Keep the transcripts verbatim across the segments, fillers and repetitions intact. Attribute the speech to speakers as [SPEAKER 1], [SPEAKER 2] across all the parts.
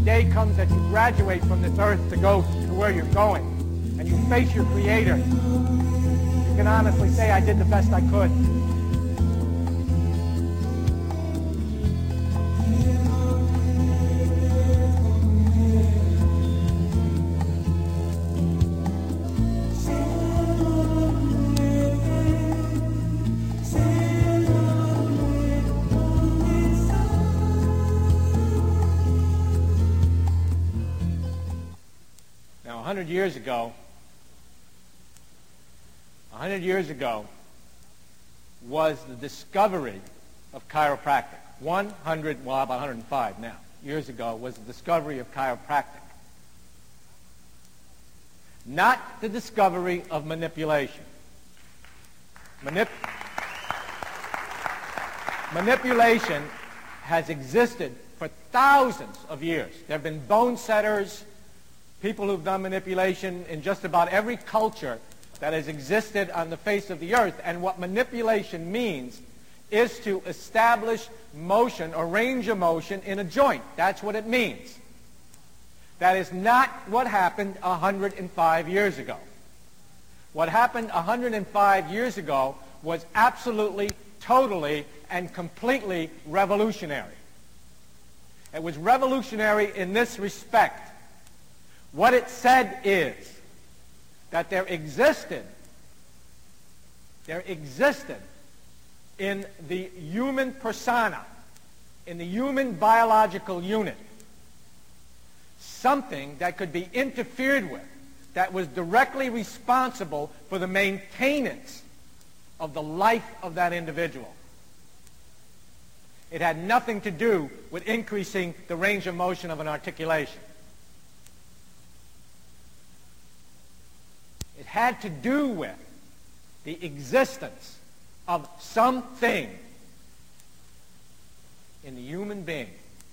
[SPEAKER 1] day comes that you graduate from this earth to go to where you're going, and you face your Creator, you can honestly say, I did the best I could. A hundred years ago, a hundred years ago was the discovery of chiropractic. One hundred, well, about one hundred five now, years ago was the discovery of chiropractic. Not the discovery of manipulation. Manip manipulation has existed for thousands of years. There have been bone setters, people who've done manipulation in just about every culture that has existed on the face of the earth. And what manipulation means is to establish motion or range of motion in a joint. That's what it means. That is not what happened one hundred five years ago. What happened one hundred five years ago was absolutely, totally, and completely revolutionary. It was revolutionary in this respect. What it said is that there existed, there existed in the human persona, in the human biological unit, something that could be interfered with, that was directly responsible for the maintenance of the life of that individual. It had nothing to do with increasing the range of motion of an articulation. It had to do with the existence of something in the human being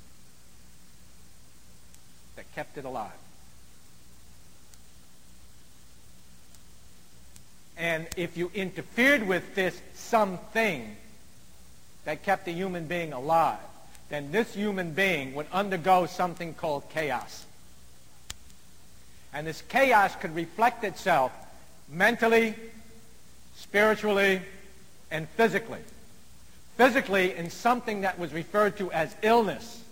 [SPEAKER 1] that kept it alive. And if you interfered with this something that kept the human being alive, then this human being would undergo something called chaos. And this chaos could reflect itself mentally, spiritually, and physically. Physically in something that was referred to as illness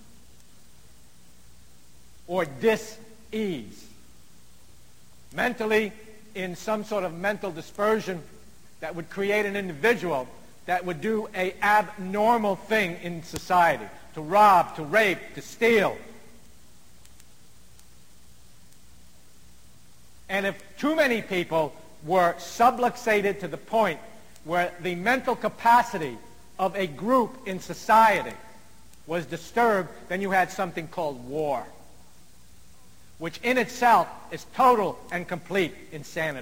[SPEAKER 1] or dis-ease. Mentally in some sort of mental dispersion that would create an individual that would do an abnormal thing in society, to rob, to rape, to steal. And if too many people were subluxated to the point where the mental capacity of a group in society was disturbed, then you had something called war, which in itself is total and complete insanity.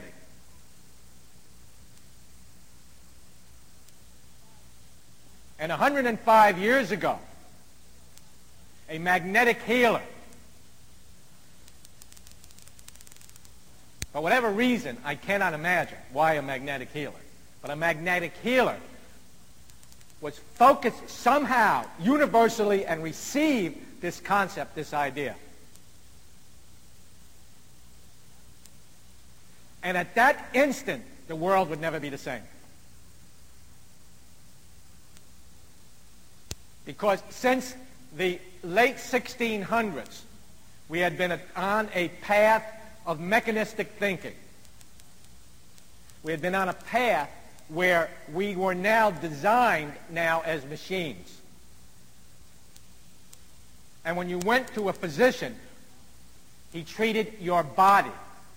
[SPEAKER 1] And one hundred five years ago, a magnetic healer, for whatever reason, I cannot imagine why a magnetic healer, but a magnetic healer was focused somehow universally and received this concept, this idea. And at that instant, the world would never be the same. Because since the late sixteen hundreds, we had been on a path of mechanistic thinking. We had been on a path where we were now designed now as machines. And when you went to a physician, he treated your body.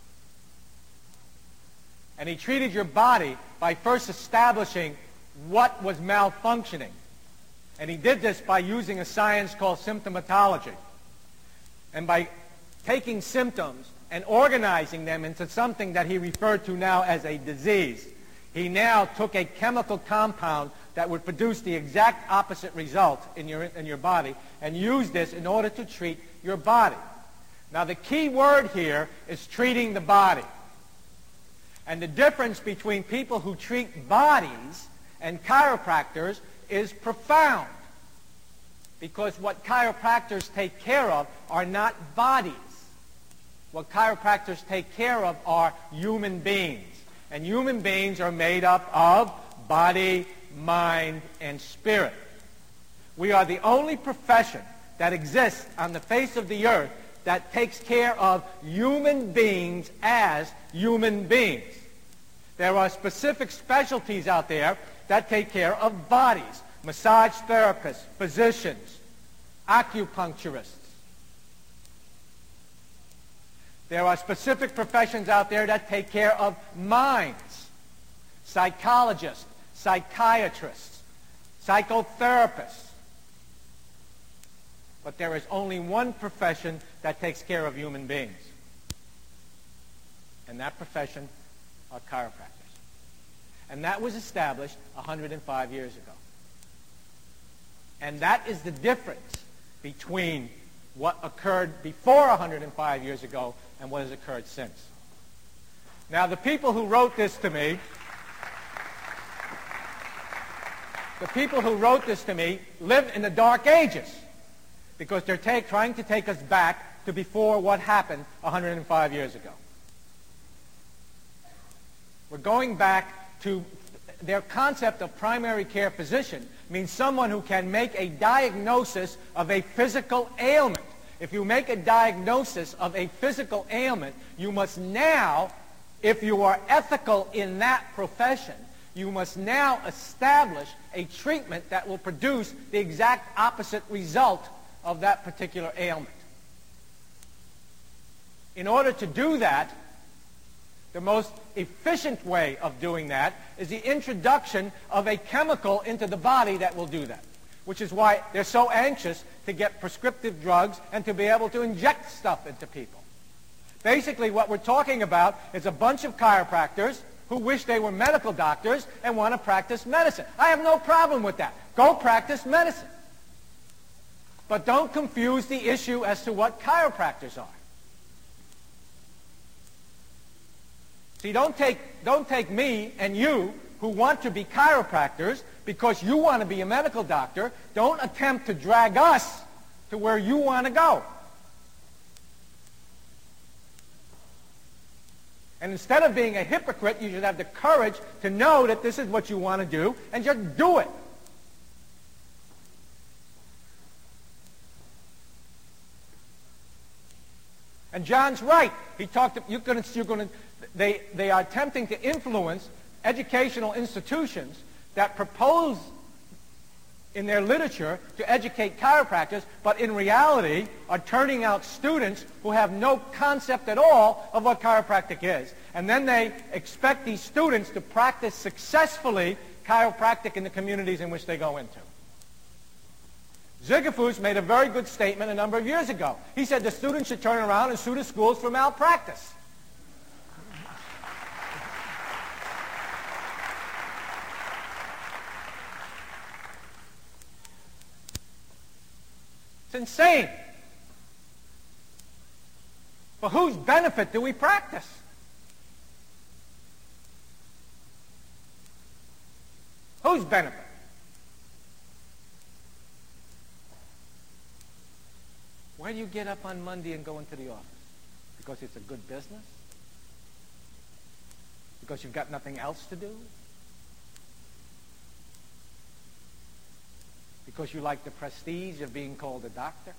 [SPEAKER 1] And he treated your body by first establishing what was malfunctioning. And he did this by using a science called symptomatology. And by taking symptoms and organizing them into something that he referred to now as a disease, he now took a chemical compound that would produce the exact opposite result in your, in your body and used this in order to treat your body. Now the key word here is treating the body. And the difference between people who treat bodies and chiropractors is profound. because what chiropractors take care of are not bodies. What chiropractors take care of are human beings. And human beings are made up of body, mind, and spirit. We are the only profession that exists on the face of the earth that takes care of human beings as human beings. There are specific specialties out there that take care of bodies. Massage therapists, physicians, acupuncturists. There are specific professions out there that take care of minds. Psychologists, psychiatrists, psychotherapists. But there is only one profession that takes care of human beings. And that profession are chiropractors. And that was established one hundred five years ago. And that is the difference between what occurred before one hundred five years ago and what has occurred since. Now, the people who wrote this to me, the people who wrote this to me lived in the Dark Ages because they're take, trying to take us back to before what happened one hundred five years ago. We're going back to their concept of primary care physician means someone who can make a diagnosis of a physical ailment. If you make a diagnosis of a physical ailment, you must now, if you are ethical in that profession, you must now establish a treatment that will produce the exact opposite result of that particular ailment. In order to do that, the most efficient way of doing that is the introduction of a chemical into the body that will do that, which is why they're so anxious to get prescriptive drugs and to be able to inject stuff into people. Basically, what we're talking about is a bunch of chiropractors who wish they were medical doctors and want to practice medicine. I have no problem with that. Go practice medicine. But don't confuse the issue as to what chiropractors are. See, don't take, don't take me and you who want to be chiropractors because you want to be a medical doctor. Don't attempt to drag us to where you want to go. And instead of being a hypocrite, you should have the courage to know that this is what you want to do and just do it. And John's right. He talked. You're going to. You're going to. They they are attempting to influence educational institutions that propose in their literature to educate chiropractors, but in reality are turning out students who have no concept at all of what chiropractic is. And then they expect these students to practice successfully chiropractic in the communities in which they go into. Ziegefuss made a very good statement a number of years ago. He said the students should turn around and sue the schools for malpractice. It's insane. For whose benefit do we practice? Whose benefit? Why do you get up on Monday and go into the office? Because it's a good business? Because you've got nothing else to do? Because you like the prestige of being called a doctor?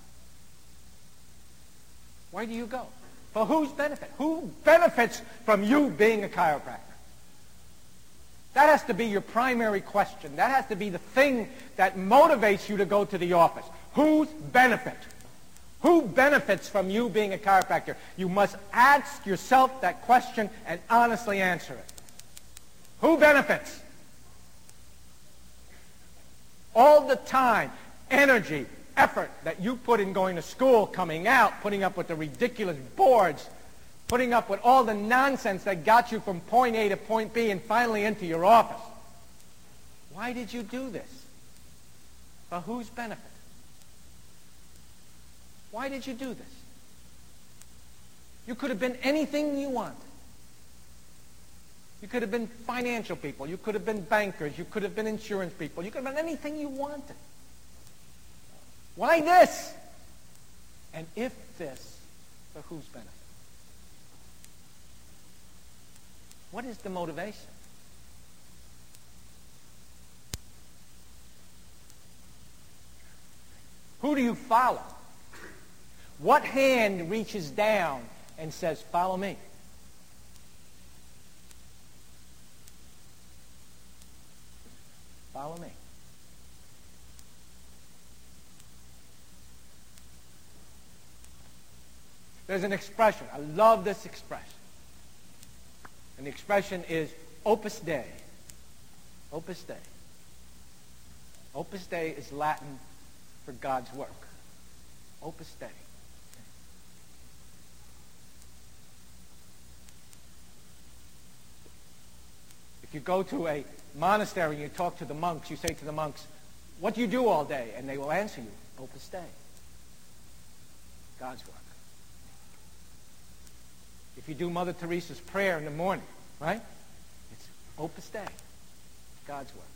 [SPEAKER 1] Why do you go? For whose benefit? Who benefits from you being a chiropractor? That has to be your primary question. That has to be the thing that motivates you to go to the office. Whose benefit? Who benefits from you being a chiropractor? You must ask yourself that question and honestly answer it. Who benefits? All the time, energy, effort that you put in going to school, coming out, putting up with the ridiculous boards, putting up with all the nonsense that got you from point A to point B and finally into your office. Why did you do this? For whose benefit? Why did you do this? You could have been anything you wanted. You could have been financial people. You could have been bankers. You could have been insurance people. You could have been anything you wanted. Why this? And if this, for whose benefit? What is the motivation? Who do you follow? What hand reaches down and says, follow me? Follow me. There's an expression. I love this expression. And the expression is Opus Dei. Opus Dei. Opus Dei is Latin for God's work. Opus Dei. If you go to a monastery and you talk to the monks, you say to the monks, what do you do all day? And they will answer you, Opus Dei. God's work. If you do Mother Teresa's prayer in the morning, right? It's Opus Dei. God's work.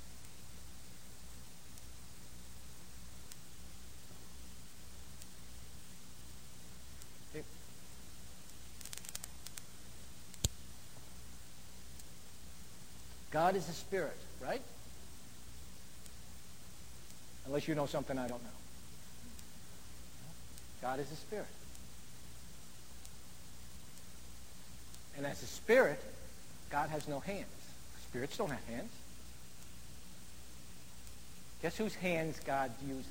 [SPEAKER 1] It, God is a spirit, right? Unless you know something I don't know. God is a spirit. And as a spirit, God has no hands. Spirits don't have hands. Guess whose hands God uses?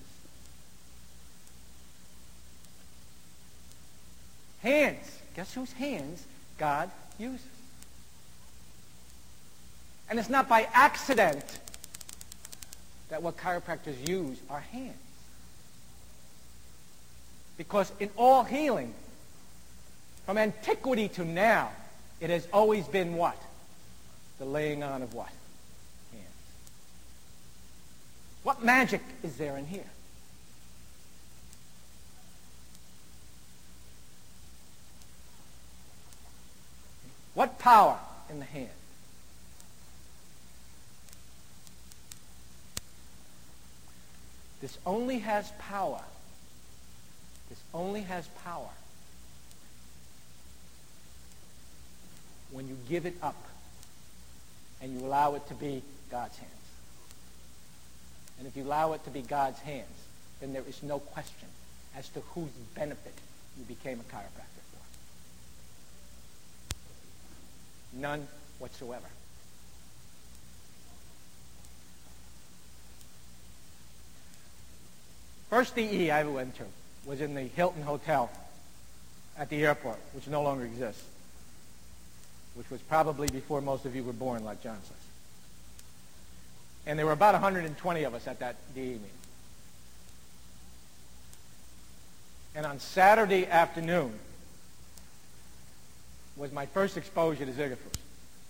[SPEAKER 1] Hands. Guess whose hands God uses? And it's not by accident that what chiropractors use are hands. Because in all healing, from antiquity to now, it has always been what? The laying on of what? Hands. What magic is there in here? What power in the hand? This only has power. This only has power when you give it up and you allow it to be God's hands. And if you allow it to be God's hands, then there is no question as to whose benefit you became a chiropractor for. None whatsoever. First D E I ever went to was in the Hilton Hotel at the airport, which no longer exists, which was probably before most of you were born, like John says. And there were about one hundred twenty of us at that D E meeting. And on Saturday afternoon was my first exposure to Ziegerfuss. It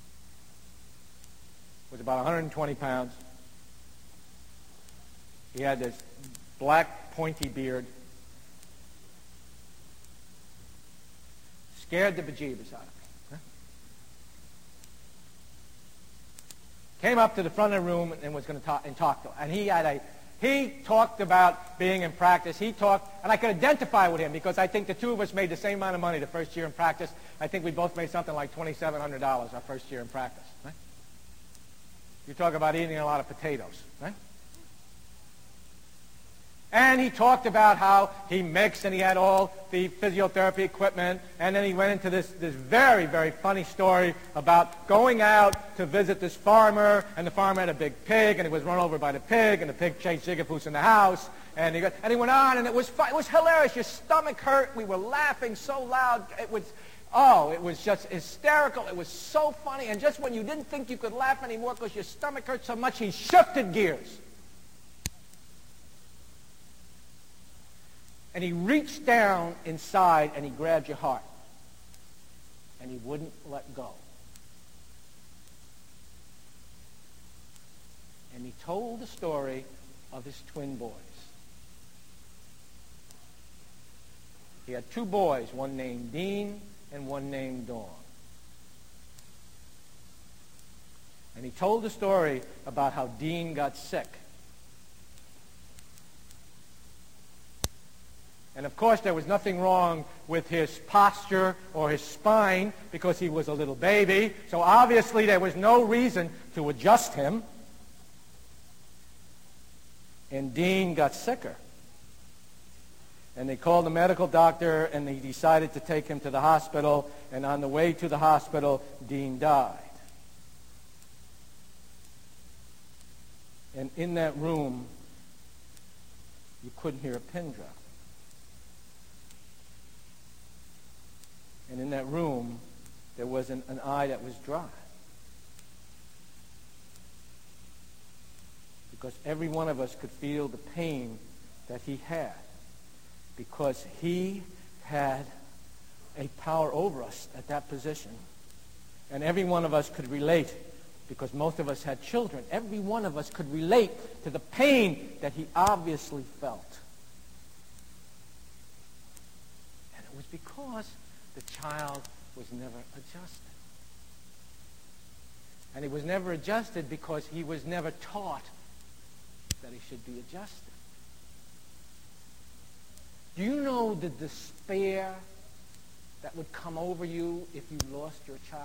[SPEAKER 1] was about one hundred twenty pounds. He had this black pointy beard. Scared the bejeebus out of me. Huh? Came up to the front of the room and was going to talk and talk to him. And he had a he talked about being in practice. He talked, and I could identify with him because I think the two of us made the same amount of money the first year in practice. I think we both made something like twenty-seven hundred dollars our first year in practice. Right? You talk about eating a lot of potatoes, right? And he talked about how he mixed and he had all the physiotherapy equipment. And then he went into this, this very, very funny story about going out to visit this farmer. And the farmer had a big pig and he was run over by the pig. And the pig chased Ziegerfuss in the house. And he, got, and he went on and it was, fun, it was hilarious. Your stomach hurt. We were laughing so loud. It was, oh, it was just hysterical. It was so funny. And just when you didn't think you could laugh anymore because your stomach hurt so much, he shifted gears. And he reached down inside and he grabbed your heart. And he wouldn't let go. And he told the story of his twin boys. He had two boys, one named Dean and one named Dawn. And he told the story about how Dean got sick. And of course, there was nothing wrong with his posture or his spine because he was a little baby. So obviously, there was no reason to adjust him. And Dean got sicker. And they called the medical doctor, and they decided to take him to the hospital. And on the way to the hospital, Dean died. And in that room, you couldn't hear a pin drop. And in that room, there was an, an eye that was dry. Because every one of us could feel the pain that he had. Because he had a power over us at that position. And every one of us could relate, because most of us had children. Every one of us could relate to the pain that he obviously felt. And it was because the child was never adjusted. And he was never adjusted because he was never taught that he should be adjusted. Do you know the despair that would come over you if you lost your child?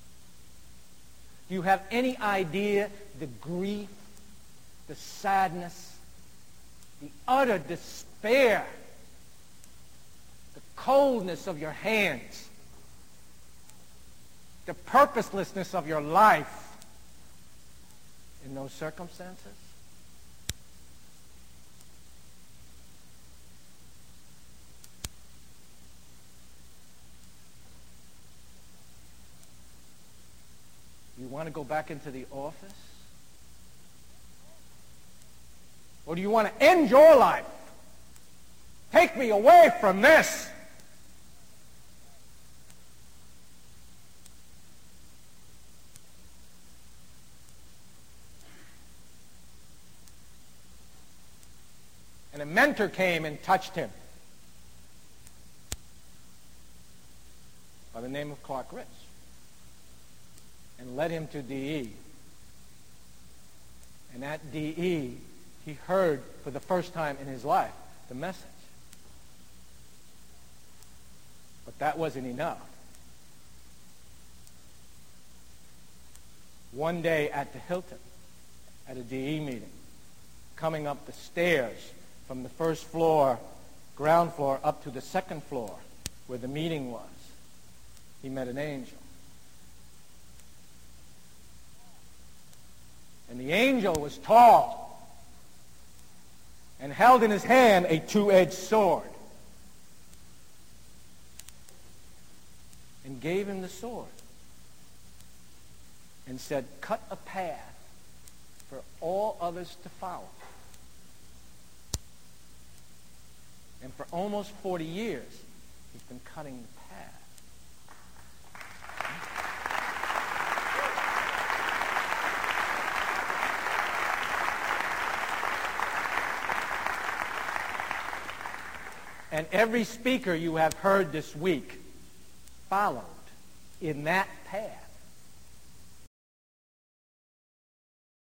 [SPEAKER 1] Do you have any idea the grief, the sadness, the utter despair, the coldness of your hands, the purposelessness of your life in those circumstances? You want to go back into the office? Or do you want to end your life? Take me away from this. And a mentor came and touched him by the name of Clark Ritz, and led him to D E. And at D E, he heard for the first time in his life the message. But that wasn't enough. One day at the Hilton, at a D E meeting, coming up the stairs from the first floor, ground floor, up to the second floor where the meeting was, he met an angel. And the angel was tall and held in his hand a two-edged sword, and gave him the sword and said, "Cut a path for all others to follow." And for almost forty years, he's been cutting the path. And every speaker you have heard this week followed in that path.